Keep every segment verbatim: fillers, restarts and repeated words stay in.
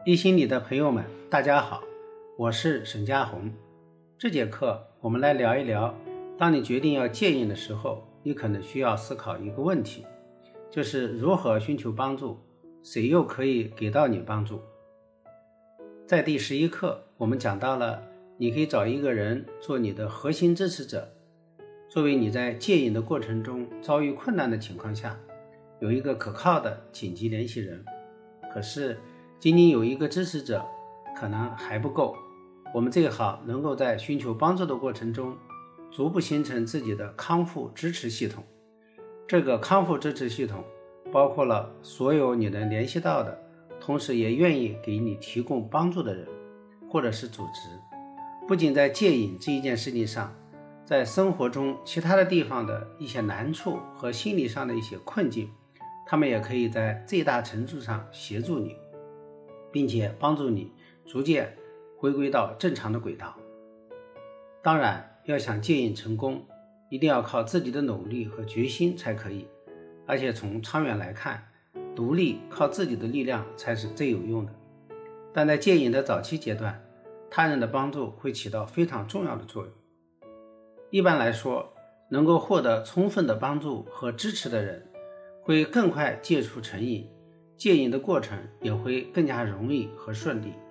易心理的朋友们，大家好，我是沈家红。这节课我们来聊一聊，当你决定要戒瘾的时候，你可能需要思考一个问题，就是如何寻求帮助，谁又可以给到你帮助。在第十一课，我们讲到了你可以找一个人做你的核心支持者，作为你在戒瘾的过程中遭遇困难的情况下，有一个可靠的紧急联系人。可是仅仅有一个支持者可能还不够，我们最好能够在寻求帮助的过程中逐步形成自己的康复支持系统。这个康复支持系统包括了所有你能联系到的，同时也愿意给你提供帮助的人或者是组织。不仅在戒瘾这一件事情上，在生活中其他的地方的一些难处和心理上的一些困境，他们也可以在最大程度上协助你，并且帮助你逐渐回归到正常的轨道。当然，要想戒瘾成功，一定要靠自己的努力和决心才可以，而且从长远来看，独立靠自己的力量才是最有用的。但在戒瘾的早期阶段，他人的帮助会起到非常重要的作用。一般来说，能够获得充分的帮助和支持的人会更快戒除成瘾，戒瘾的过程也会更加容易和顺利。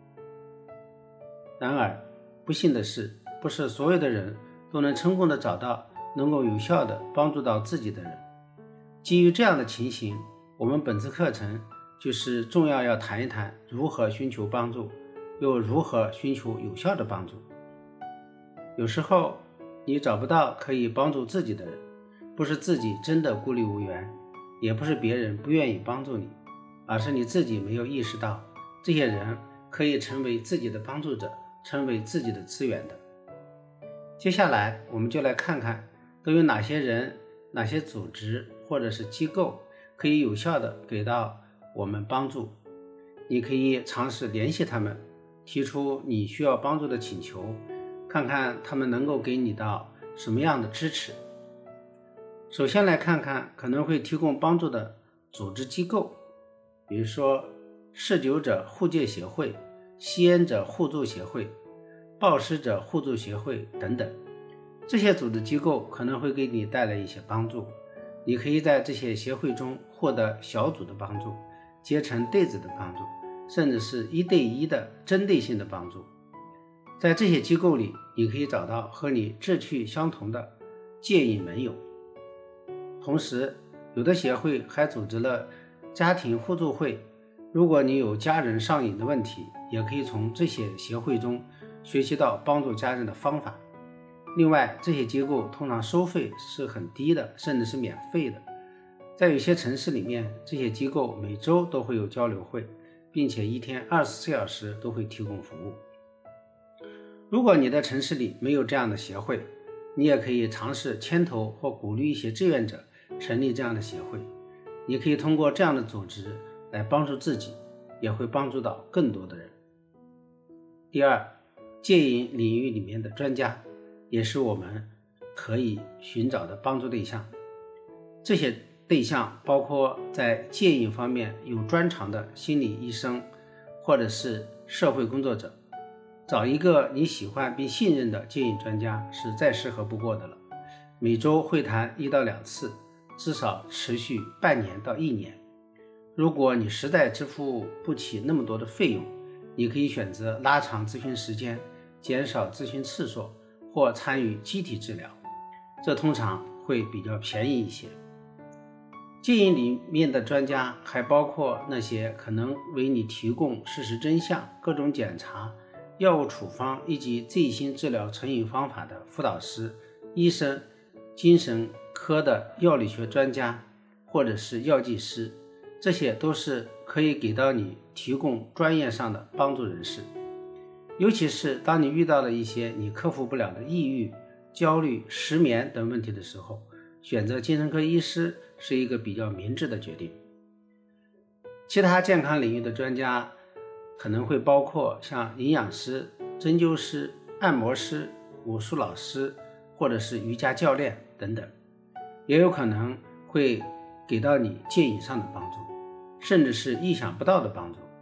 然而，不幸的是，不是所有的人都能成功地找到能够有效地帮助到自己的人。基于这样的情形，我们本次课程就是重要要谈一谈如何寻求帮助，又如何寻求有效的帮助。有时候你找不到可以帮助自己的人，不是自己真的孤立无援，也不是别人不愿意帮助你，而是你自己没有意识到这些人可以成为自己的帮助者，成为自己的资源的。接下来我们就来看看都有哪些人、哪些组织或者是机构可以有效的给到我们帮助。你可以尝试联系他们，提出你需要帮助的请求，看看他们能够给你到什么样的支持。首先来看看可能会提供帮助的组织机构，比如说嗜酒者互戒协会、吸烟者互助协会、暴食者互助协会等等。这些组织机构可能会给你带来一些帮助，你可以在这些协会中获得小组的帮助、结成对子的帮助，甚至是一对一的针对性的帮助。在这些机构里，你可以找到和你志趣相同的戒瘾盟友。同时，有的协会还组织了家庭互助会，如果你有家人上瘾的问题，也可以从这些协会中学习到帮助家人的方法。另外，这些机构通常收费是很低的，甚至是免费的。在有些城市里面，这些机构每周都会有交流会，并且一天二十四小时都会提供服务。如果你的城市里没有这样的协会，你也可以尝试牵头或鼓励一些志愿者成立这样的协会。你可以通过这样的组织来帮助自己，也会帮助到更多的人。第二，戒瘾领域里面的专家也是我们可以寻找的帮助对象。这些对象包括在戒瘾方面有专长的心理医生或者是社会工作者。找一个你喜欢并信任的戒瘾专家是再适合不过的了。每周会谈一到两次，至少持续半年到一年。如果你实在支付不起那么多的费用，你可以选择拉长咨询时间，减少咨询次数，或参与机体治疗，这通常会比较便宜一些。戒瘾里面的专家还包括那些可能为你提供事实真相、各种检查、药物处方以及最新治疗成瘾方法的辅导师、医生、精神科的药理学专家或者是药剂师，这些都是可以给到你提供专业上的帮助人士。尤其是当你遇到了一些你克服不了的抑郁、焦虑、失眠等问题的时候，选择精神科医师是一个比较明智的决定。其他健康领域的专家可能会包括像营养师、针灸师、按摩师、武术老师或者是瑜伽教练等等，也有可能会给到你戒瘾上的帮助，甚至是意想不到的帮助。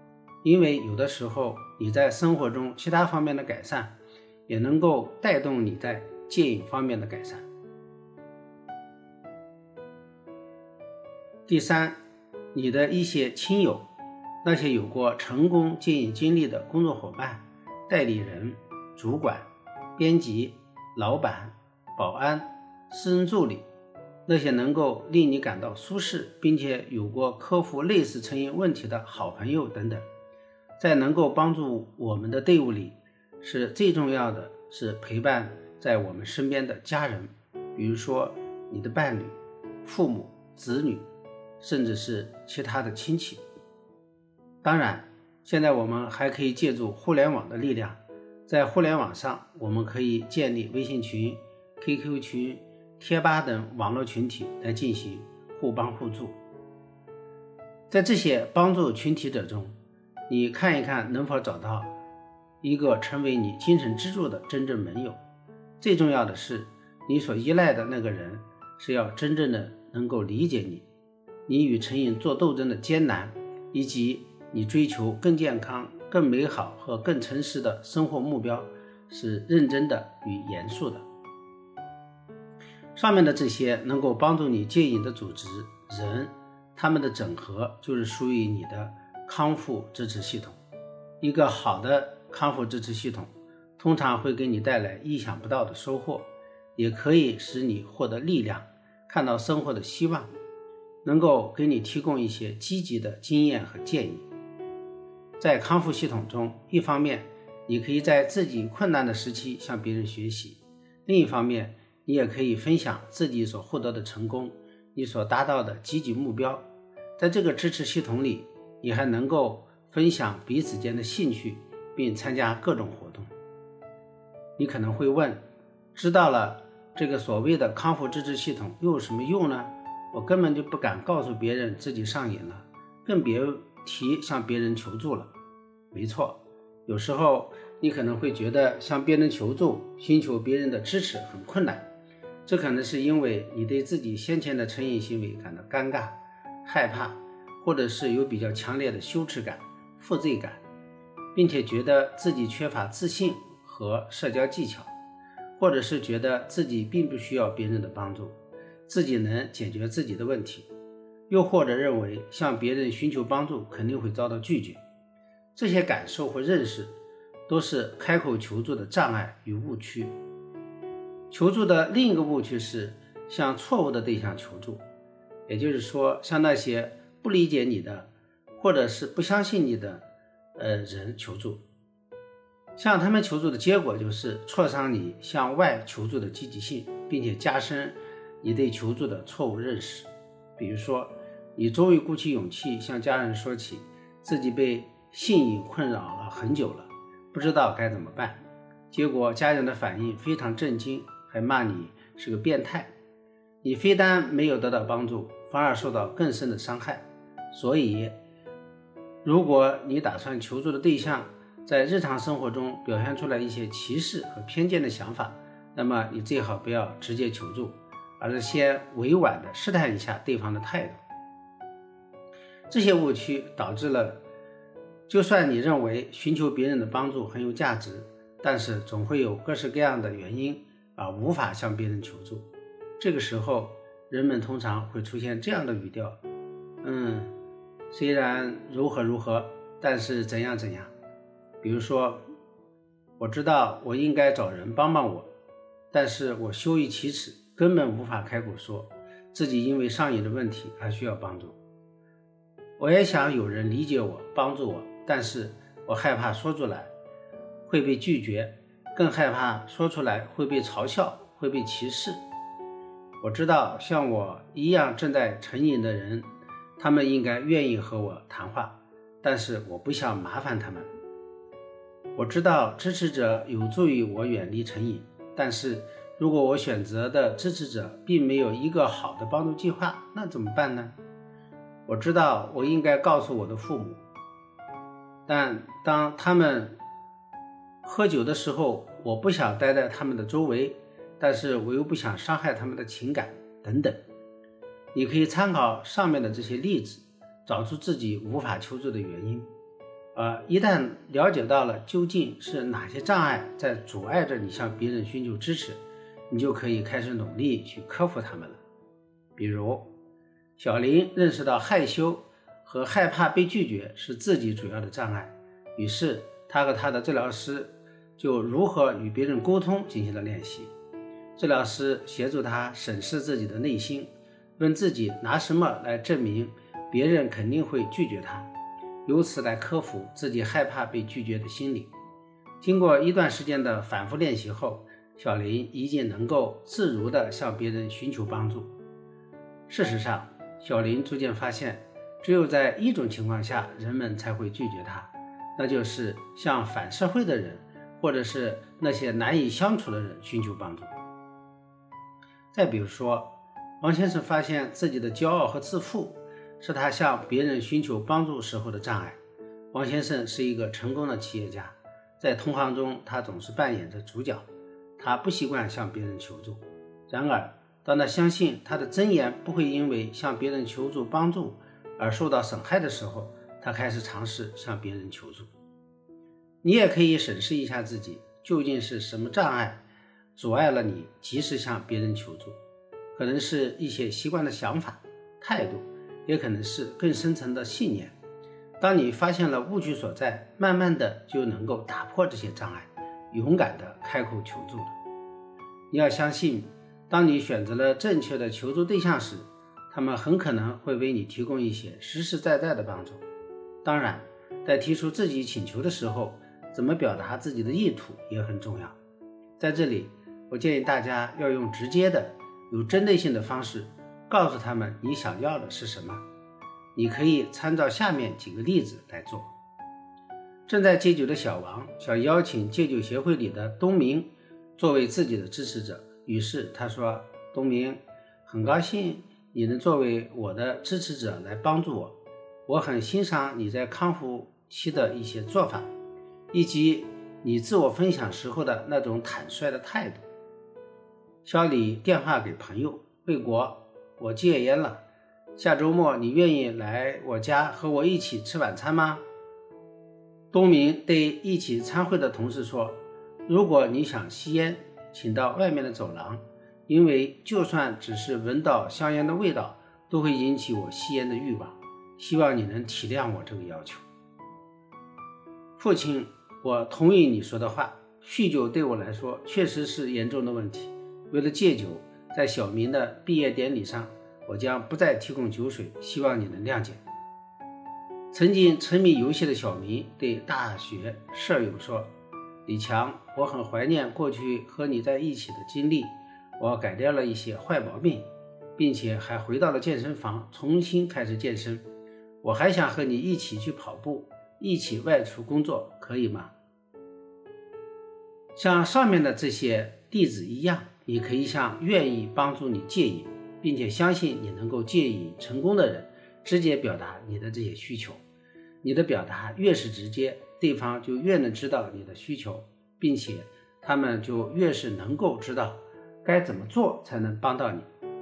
因为有的时候你在生活中其他方面的改善，也能够带动你在戒瘾方面的改善。第三，你的一些亲友，那些有过成功戒瘾经历的工作伙伴、代理人、主管、编辑、老板、保安、私人助理，那些能够令你感到舒适并且有过克服类似成瘾问题的好朋友等等，在能够帮助我们的队伍里，是最重要的是陪伴在我们身边的家人，比如说你的伴侣、父母、子女，甚至是其他的亲戚。当然，现在我们还可以借助互联网的力量，在互联网上我们可以建立微信群、Q Q 群、贴吧等网络群体来进行互帮互助。在这些帮助群体者中，你看一看能否找到一个成为你精神支柱的真正盟友。最重要的是，你所依赖的那个人是要真正的能够理解你，你与成瘾做斗争的艰难，以及你追求更健康、更美好和更诚实的生活目标是认真的与严肃的。上面的这些能够帮助你戒瘾的组织、人，他们的整合就是属于你的康复支持系统。一个好的康复支持系统通常会给你带来意想不到的收获，也可以使你获得力量，看到生活的希望，能够给你提供一些积极的经验和建议。在康复系统中，一方面你可以在自己困难的时期向别人学习，另一方面你也可以分享自己所获得的成功，你所达到的积极目标。在这个支持系统里，你还能够分享彼此间的兴趣，并参加各种活动。你可能会问，知道了这个所谓的康复支持系统又有什么用呢？我根本就不敢告诉别人自己上瘾了，更别提向别人求助了。没错，有时候你可能会觉得向别人求助、寻求别人的支持很困难，这可能是因为你对自己先前的成瘾行为感到尴尬、害怕，或者是有比较强烈的羞耻感、负罪感，并且觉得自己缺乏自信和社交技巧，或者是觉得自己并不需要别人的帮助，自己能解决自己的问题，又或者认为向别人寻求帮助肯定会遭到拒绝。这些感受或认识都是开口求助的障碍与误区。求助的另一个误区是向错误的对象求助，也就是说，向那些不理解你的或者是不相信你的呃人求助。向他们求助的结果就是挫伤你向外求助的积极性，并且加深你对求助的错误认识。比如说，你终于鼓起勇气向家人说起自己被性瘾困扰了很久了，不知道该怎么办，结果家人的反应非常震惊，还骂你是个变态。你非但没有得到帮助，反而受到更深的伤害。所以如果你打算求助的对象在日常生活中表现出来一些歧视和偏见的想法，那么你最好不要直接求助，而是先委婉地试探一下对方的态度。这些误区导致了，就算你认为寻求别人的帮助很有价值，但是总会有各式各样的原因而无法向别人求助。这个时候，人们通常会出现这样的语调：嗯，虽然如何如何，但是怎样怎样。比如说，我知道我应该找人帮帮我，但是我羞于启齿，根本无法开口说自己因为上瘾的问题而需要帮助。我也想有人理解我、帮助我，但是我害怕说出来会被拒绝，更害怕说出来会被嘲笑、会被歧视。我知道像我一样正在成瘾的人，他们应该愿意和我谈话，但是我不想麻烦他们。我知道支持者有助于我远离成瘾，但是如果我选择的支持者并没有一个好的帮助计划，那怎么办呢？我知道我应该告诉我的父母，但当他们喝酒的时候，我不想待在他们的周围，但是我又不想伤害他们的情感等等。你可以参考上面的这些例子，找出自己无法求助的原因， 呃，一旦了解到了究竟是哪些障碍在阻碍着你向别人寻求支持，你就可以开始努力去克服它们了。比如，小林认识到害羞和害怕被拒绝是自己主要的障碍，于是他和他的治疗师就如何与别人沟通进行了练习。治疗师协助他审视自己的内心，问自己拿什么来证明别人肯定会拒绝他，由此来克服自己害怕被拒绝的心理。经过一段时间的反复练习后，小林已经能够自如地向别人寻求帮助。事实上，小林逐渐发现，只有在一种情况下人们才会拒绝他，那就是向反社会的人或者是那些难以相处的人寻求帮助。再比如说，王先生发现自己的骄傲和自负是他向别人寻求帮助时候的障碍。王先生是一个成功的企业家，在同行中他总是扮演着主角，他不习惯向别人求助。然而当他相信他的尊严不会因为向别人求助帮助而受到损害的时候，他开始尝试向别人求助。你也可以审视一下自己，究竟是什么障碍阻碍了你及时向别人求助，可能是一些习惯的想法、态度，也可能是更深层的信念。当你发现了误区所在，慢慢的就能够打破这些障碍，勇敢的开口求助了。你要相信，当你选择了正确的求助对象时，他们很可能会为你提供一些实实在在的帮助。当然，在提出自己请求的时候，怎么表达自己的意图也很重要。在这里，我建议大家要用直接的、有针对性的方式告诉他们你想要的是什么。你可以参照下面几个例子来做。正在戒酒的小王想邀请戒酒协会里的东明作为自己的支持者，于是他说：东明，很高兴你能作为我的支持者来帮助我，我很欣赏你在康复期的一些做法，以及你自我分享时候的那种坦率的态度。小李电话给朋友，魏国，我戒烟了，下周末你愿意来我家和我一起吃晚餐吗？东明对一起参会的同事说，如果你想吸烟，请到外面的走廊，因为就算只是闻到香烟的味道，都会引起我吸烟的欲望，希望你能体谅我这个要求。父亲，我同意你说的话，酗酒对我来说确实是严重的问题。为了戒酒，在小明的毕业典礼上，我将不再提供酒水，希望你能谅解。曾经沉迷游戏的小明对大学舍友说，李强，我很怀念过去和你在一起的经历，我改掉了一些坏毛病，并且还回到了健身房重新开始健身。我还想和你一起去跑步，一起外出工作，可以吗？像上面的这些例子一样，你可以向愿意帮助你戒瘾，并且相信你能够戒瘾成功的人直接表达你的这些需求。你的表达越是直接，对方就越能知道你的需求，并且他们就越是能够知道该怎么做才能帮到你。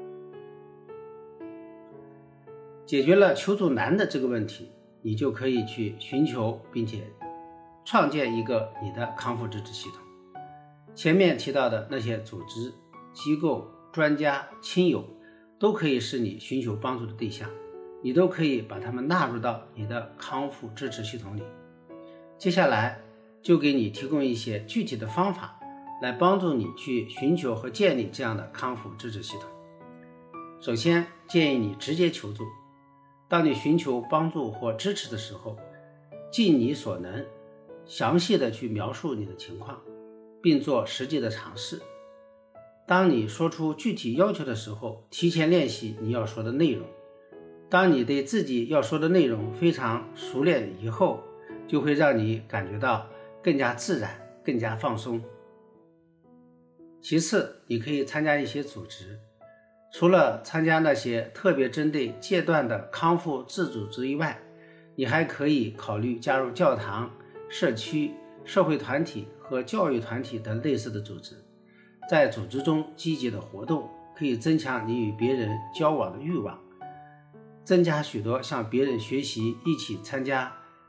解决了求助难的这个问题，你就可以去寻求并且创建一个你的康复支持系统。前面提到的那些组织、机构、专家、亲友都可以是你寻求帮助的对象，你都可以把他们纳入到你的康复支持系统里。接下来就给你提供一些具体的方法，来帮助你去寻求和建立这样的康复支持系统。首先，建议你直接求助。当你寻求帮助或支持的时候，尽你所能，详细的去描述你的情况，并做实际的尝试。当你说出具体要求的时候，提前练习你要说的内容。当你对自己要说的内容非常熟练以后，就会让你感觉到更加自然，更加放松。其次，你可以参加一些组织，除了参加那些特别针对戒断的康复自组织以外，你还可以考虑加入教堂、社区、社会团体和教育团体等类似的组织。在组织中积极的活动，可以增强你与别人交往的欲望，增加许多向别人学习、一起参加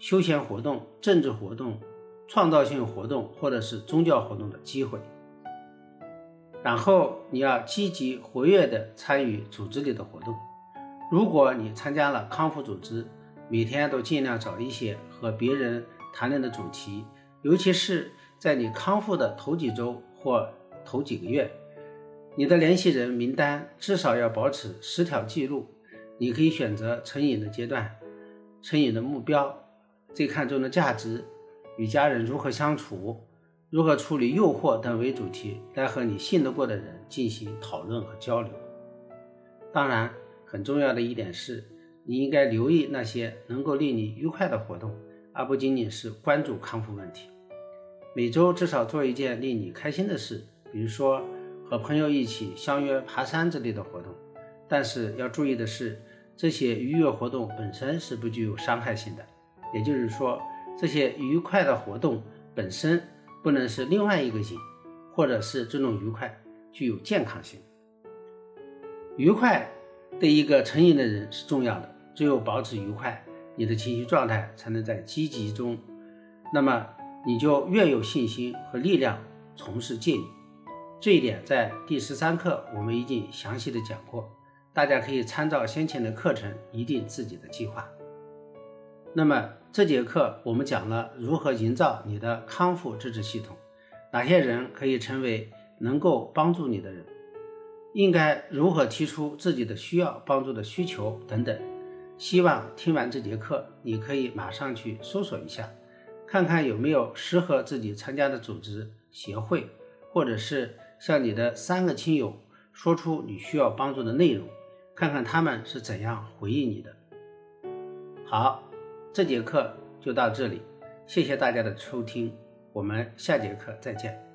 休闲活动、政治活动、创造性活动或者是宗教活动的机会。然后你要积极活跃地参与组织里的活动。如果你参加了康复组织，每天都尽量找一些和别人谈论的主题，尤其是在你康复的头几周或头几个月，你的联系人名单至少要保持十条记录。你可以选择成瘾的阶段、成瘾的目标、最看重的价值、与家人如何相处、如何处理诱惑等为主题，来和你信得过的人进行讨论和交流。当然，很重要的一点是，你应该留意那些能够令你愉快的活动，而不仅仅是关注康复问题。每周至少做一件令你开心的事，比如说和朋友一起相约爬山之类的活动。但是要注意的是，这些愉悦活动本身是不具有伤害性的，也就是说，这些愉快的活动本身不能是另外一个瘾，或者是这种愉快具有健康性。愉快对一个成瘾的人是重要的，只有保持愉快，你的情绪状态才能在积极中，那么你就越有信心和力量从事戒瘾。这一点在第十三课我们已经详细的讲过，大家可以参照先前的课程拟定自己的计划。那么这节课我们讲了如何营造你的康复支持系统，哪些人可以成为能够帮助你的人，应该如何提出自己的需要帮助的需求等等。希望听完这节课你可以马上去搜索一下，看看有没有适合自己参加的组织、协会，或者是向你的三个亲友说出你需要帮助的内容，看看他们是怎样回应你的。好，这节课就到这里，谢谢大家的收听，我们下节课再见。